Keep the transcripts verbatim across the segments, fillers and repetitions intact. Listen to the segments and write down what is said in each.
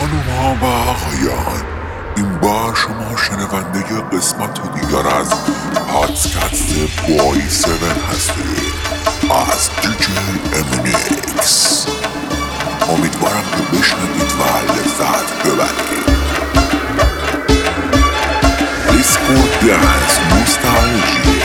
خانوم ها و آقایان، این بار شما شنونده قسمت دیگر از پادکست بوی سون هستید از دیجی امینیکس. امیدوارم که بشنوید و لذت ببرید. دیسکو دنس نوستالژی.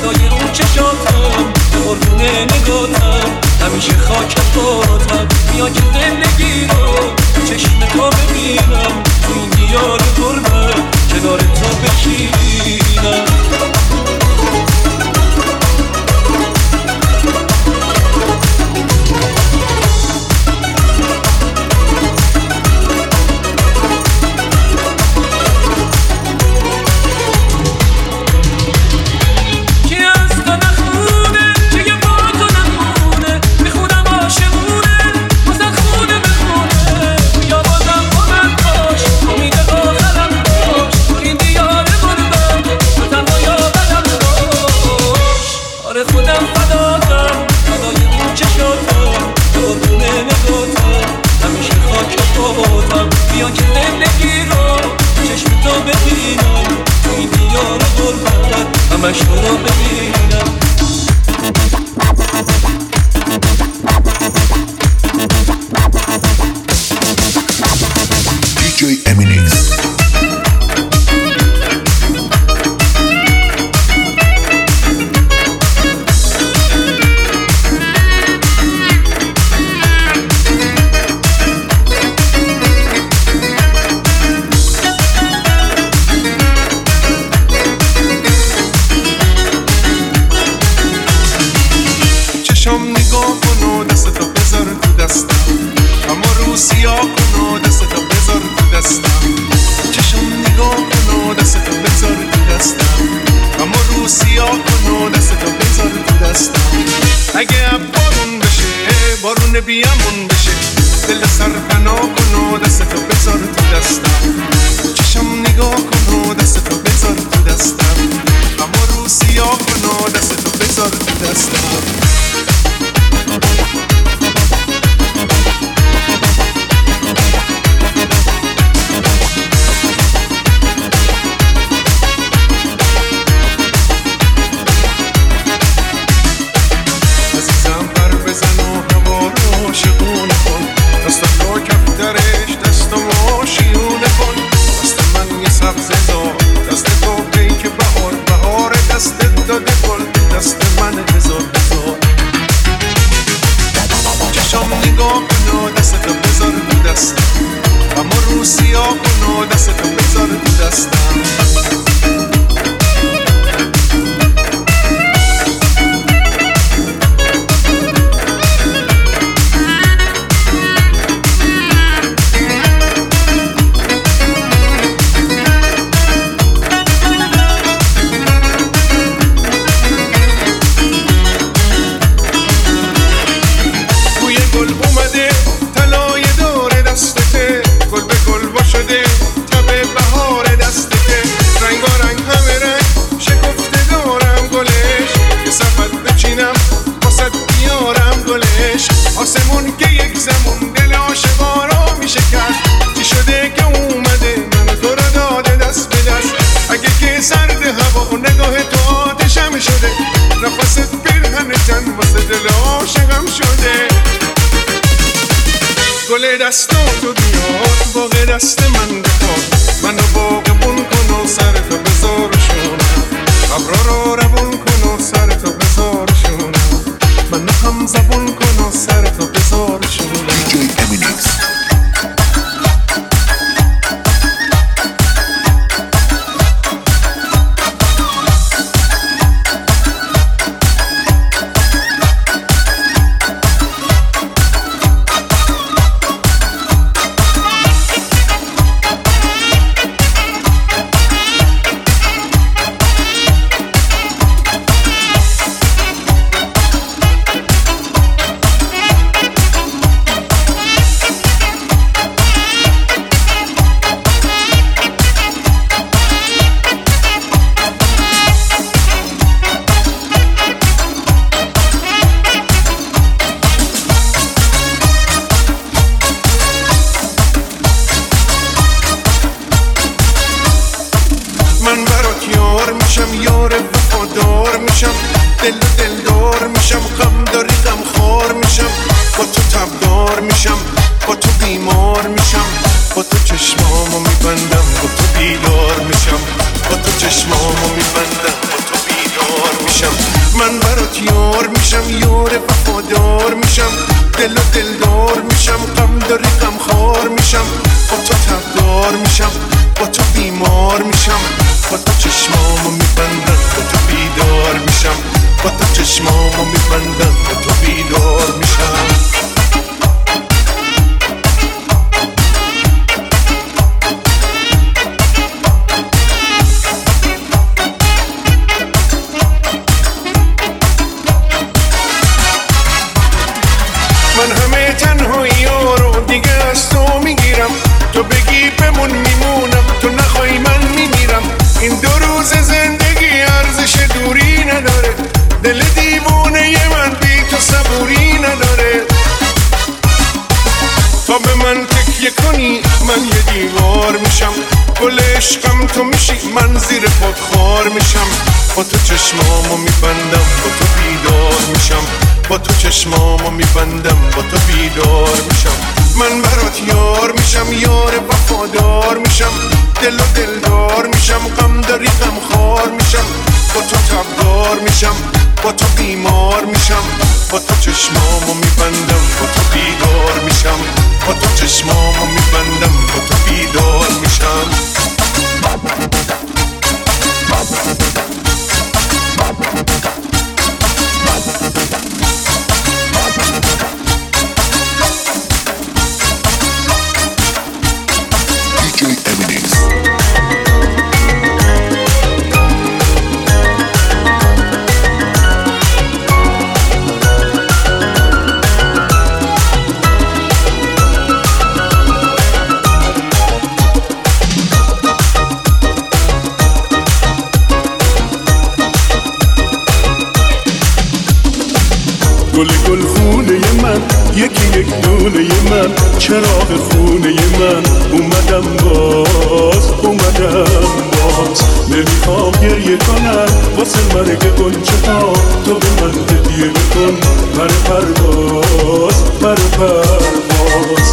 فدای اون چشاتم به قربون نگاتم همیشه خاکت باتم بیا که زندگی رو چشم تو ببینم تو این دیار غربت کنار تو بشینم بیا که زندگی رو چشم تو ببینم تو این دیار غربت همش تو رو ببینم دی جی امینیکس بیامون بشه دل سرپناه کن و دستتو بذار تو دستم چشم نگاه کن و دستتو بذار تو دستم اما رو سیاه کن و دستتو بذار تو دستم دستاتو بیاد باقی دست من بخواد منو باقبون کن و سرتو بذار شونم ابرا رو روون کن و سرتو بذار شونم منو هم زبون کن و سرتو بذار شونم دی جی امینیکس دل دلدار میشم غم داری غم خار میشم با تو تبدار میشم با تو بیمار میشم با تو چشمامو میبندم با تو بیدار میشم با تو چشمامو میبندم با تو بیدار میشم برات یار میشم، یار وفادار میشم، دل و دلدار میشم، غم داری غم خار میشم، با تو تبدار میشم، با تو بیمار میشم، با تو چشمامو میبندم، با تو بیدار میشم، با تو چشمامو میبندم، با تو بیدار میشم. من همه تنهایی ها رو دیگه از تو میگیرم، تو بگی بمون میمونم، تو نخوای من میمیرم. این دو روز زندگی ارزش دوری نداره، دل دیوونه ی من بی تو صبوری نداره. تا به من تکیه کنی من یه دیوار میشم، گل عشقم تو میشی من زیر پات خار میشم، با تو چشمامو میبندم، با تو بیدار میشم، با تو چشمامو میبندم، با تو بیدار میشم. من برات یار میشم، یار وفادار میشم، دل و دلدار میشم، غم داری غم خار میشم، با تو تبدار میشم، با تو بیمار میشم، با تو چشمامو میبندم، با تو بیدار میشم، با تو چشمامو میبندم، با تو بیدار میشم. گل گل خونه من، یکی یک دونه من، چراغ خونه من، اومدم باز اومدم باز. نمیخوام گریه کنم واسه مرگ گنچه ها، تو به من هدیه بکن پر پرواز پر پرواز.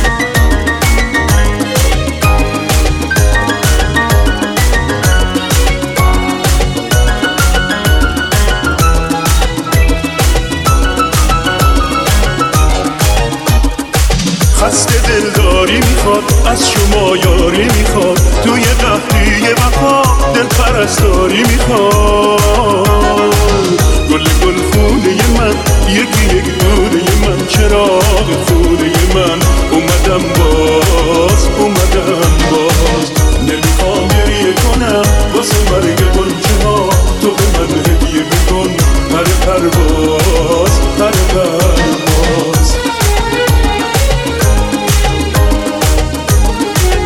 خسته دلداری میخواد از شما یاری میخواد، توی قهری وفا دل پرستاری میخواد. گل گل خونه من، یکی یک دونه من، چراغ خونه من، اومدم باز اومدم باز. نمیخوام گریه کنم واسه مرگ گنچه ها، تو به من هدیه بکن پر پرواز پر پرواز.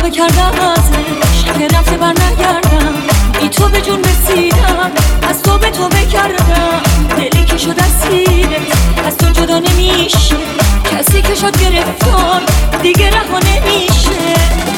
توبه کردم ازش که رفته بر نگردم، بی تو به جون رسیدم، از تو به توبه کردم. دلی که شد اسیرت از تو جدا نمیشه، کسی که شد گرفتار دیگه رها نمیشه.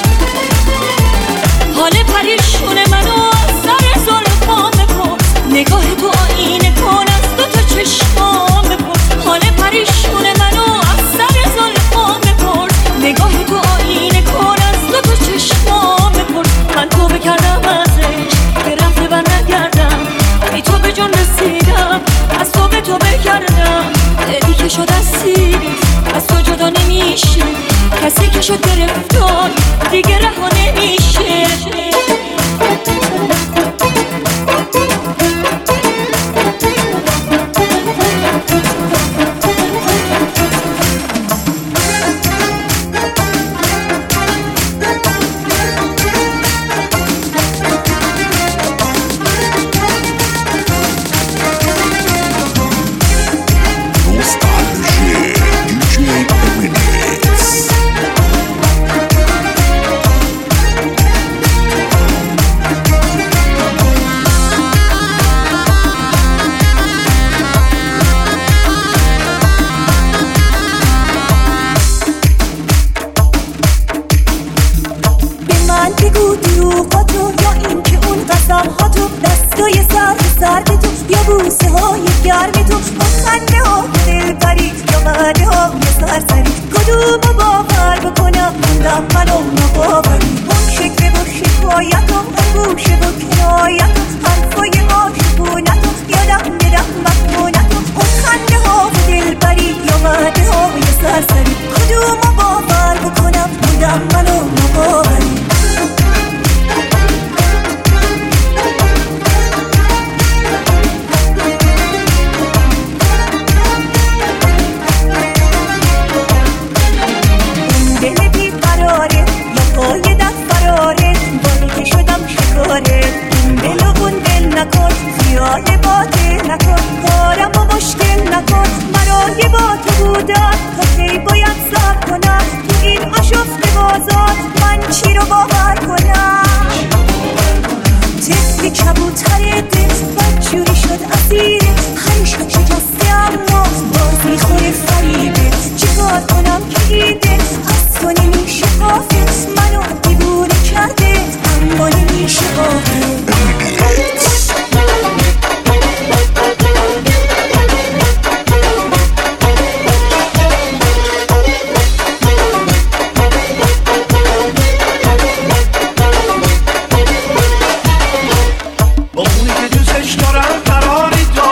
حال پریشون منو از سر زلفام بپرس، نگاه تو آینه کن از دو تا چشمام بپرس. حال پریشون منو از سر زلفام بپرس، نگاه تو آینه کن از دو تا چشمام بپرس. من توبه کردم ازش که رفته بر نگردم، بی تو به جون رسیدم، از تو به توبه کردم. دلی که شد اسیری از تو جدا نمیشه، کسی که شد گرفتار دیگه رها نمیشه.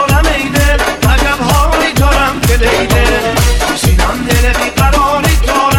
رسیدم دل بیقراری دارم.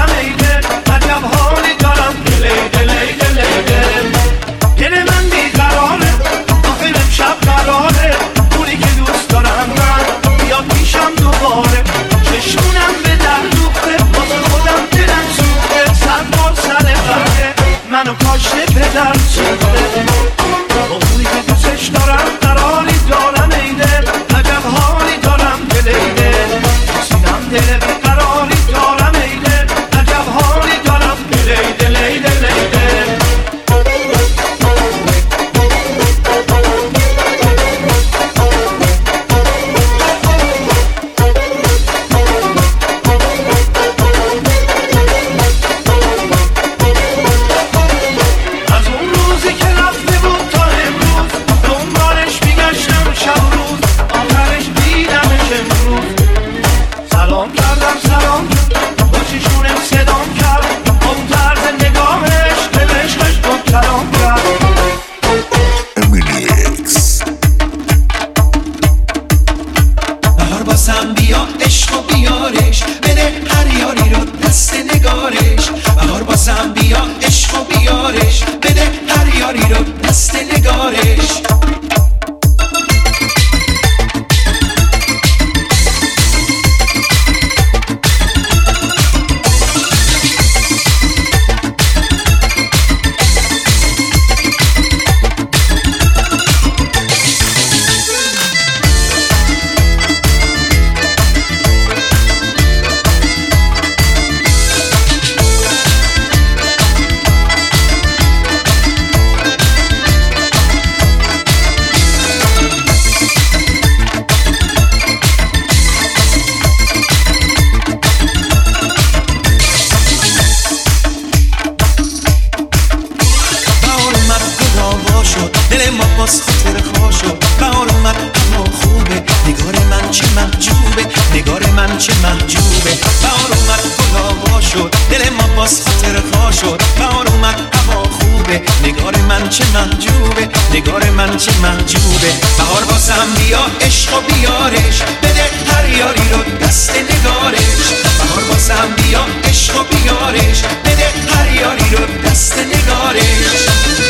نگار من چه محجوبه. بهار بازم بیا عشق و بیارش، بده هر یاری رو دست نگارش. بهار بازم بیا عشق و بیارش، بده هر یاری رو دست نگارش.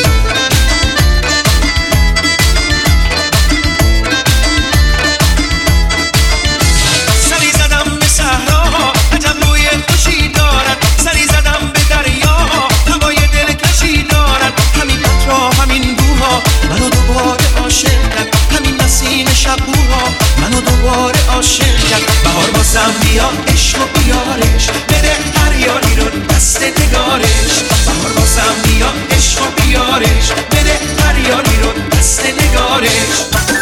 سری زدم به صحرا عجب روی خوشی دارد، سری زدم به دریا هوای دلکشی دارد. همین عطرها همین بوها منو دوباره عاشق کرد، همین نسیم شبوها منو دوباره عاشق کرد. بهار بازم بیا عشق و بیارش، بده هر یاری رو دست نگارش. بهار بازم بیا عشق و بیارش، بده هر یاری رو دست نگارش.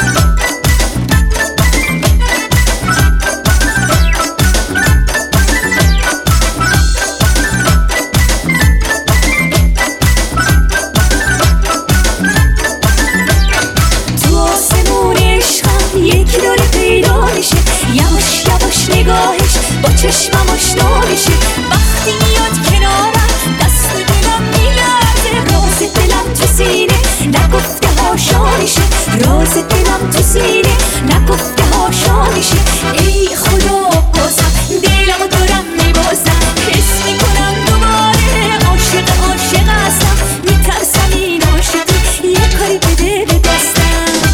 نگاهش با چشمم آشنا میشه، وقتی میاد کنارم دست دلم میلرزه. راز دلم تو سینه نگفته هاشا میشه، راز دلم تو سینه نگفته هاشا میشه. ای خدا بازم دلمو دارم میبازم، حس میکنم دوباره عاشق عاشق هستم. میترسم این عاشقی یه کاری بده به دستم.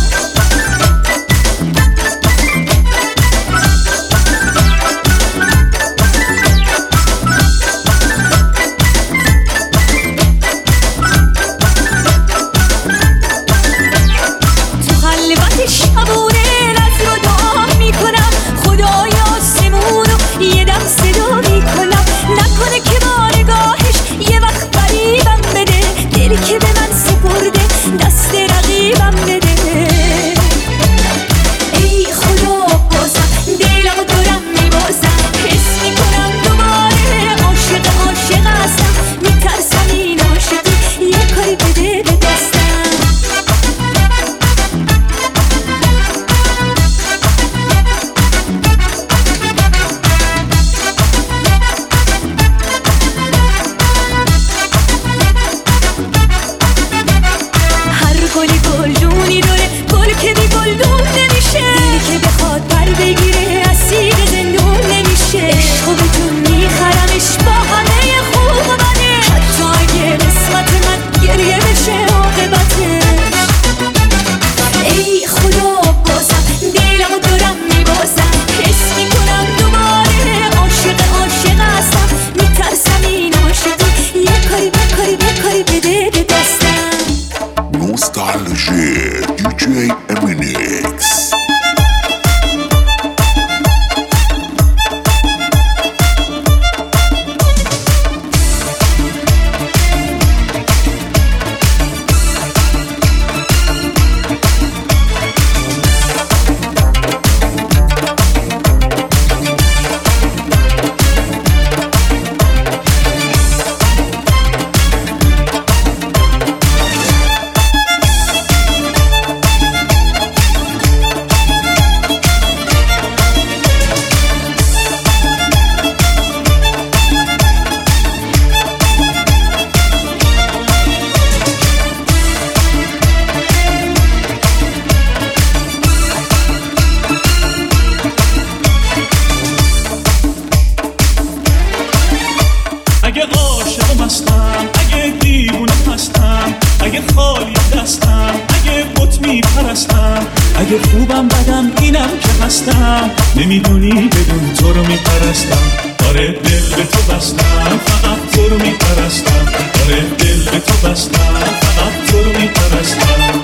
اگه خوبم بدم اینم که هستم، نمیدونی بدون تو رو میپرستم. آره دل به تو بستم، فقط تو رو میپرستم. آره دل به تو بستم، فقط تو رو میپرستم.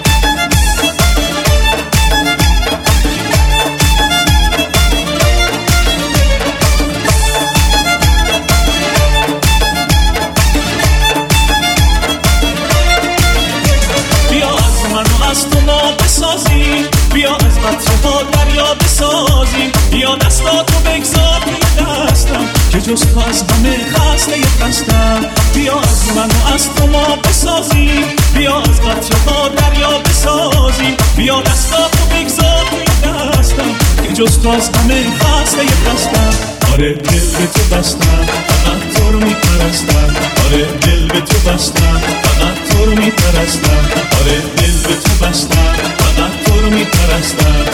بیا از قطره ها دریا بسازیم، بیا دستاتو بگذار توی دستم که جز تو از همه خسته خستم. بیا از من و از تو ما بسازیم، بیا از قطره ها دریا بسازیم، بیا دستاتو بگذار توی دستم که جز تو از همه خسته خستم. آره دل به تو بستم، فقط تو رو میپرستم. آره دل به تو بستم، فقط تو تو رو میپرستم. آره دل به تو بستم، فقط تو رو میپرستم.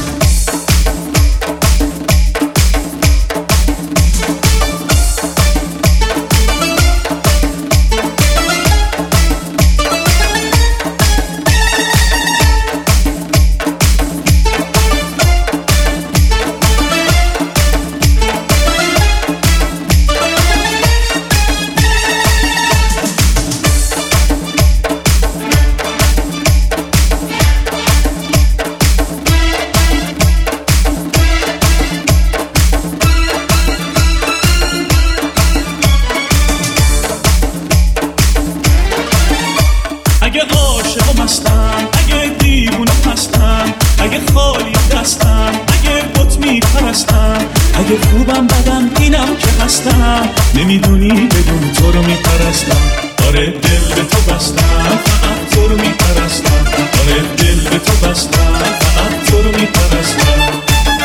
اگه عاشق و مستم، اگه دیوونه هستم، اگه خالی دستم، اگه بت میپرستم، اگه خوبم بدم اینم که هستم، نمیدونی بدون تو رو میپرستم. آره دل به تو بستم، فقط تو رو میپرستم. آره دل به تو بستم، فقط تو رو میپرستم.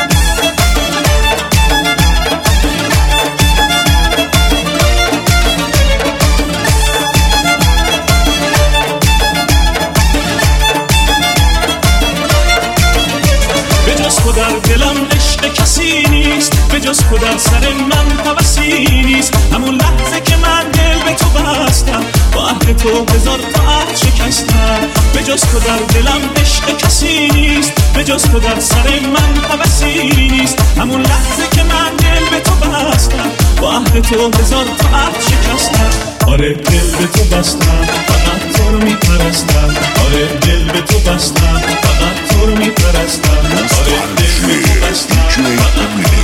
تو در دلم عشق کسی نیست، به جز تو در سر من هوسی نیست. همون لحظه که من دل به تو بستم، با عهد تو هزار تا عهد شکستم. به جز تو در دلم عشق کسی نیست، به جز تو در سر من هوسی نیست. همون لحظه که من دل به تو بستم، با عهد تو هزار تا عهد شکستم. آره دل به تو بستم، فقط تو رو میپرستم. آره دل به تو بستم، فقط تو رو میپرستم. آره دل به تو بستم، فقط